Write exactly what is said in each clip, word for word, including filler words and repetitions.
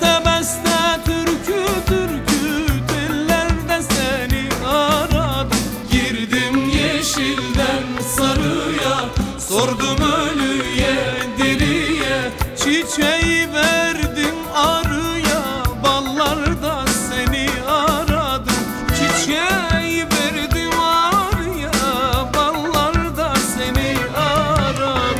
Beste beste türkü türkü tellerde seni aradım. Girdim yeşilden sarıya, sordum ölüye diriye, çiçeği verdim arıya, ballarda seni aradım. Çiçeği verdim arıya, ballarda seni aradım.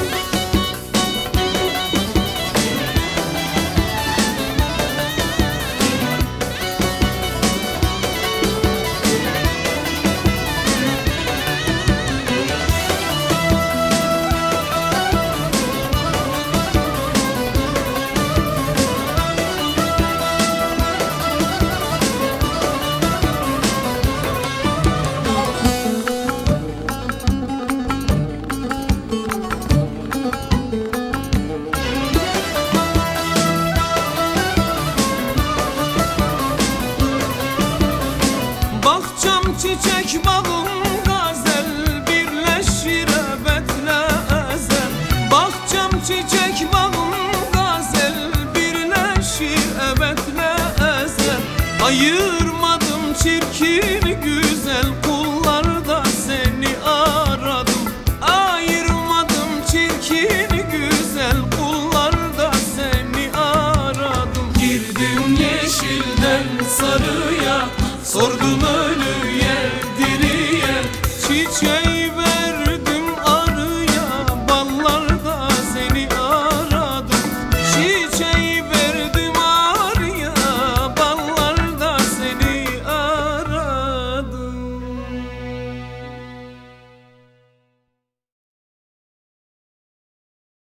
Bahçam çiçek bağım gazel, birleşir ebetle ezel. Bahçam çiçek bağım gazel, birleşir ebetle ezel. Ayırmadım çirkin güzel, kullarda seni aradım. Ayırmadım çirkin güzel, kullarda seni aradım. Girdim yeşilden sarıya, sordum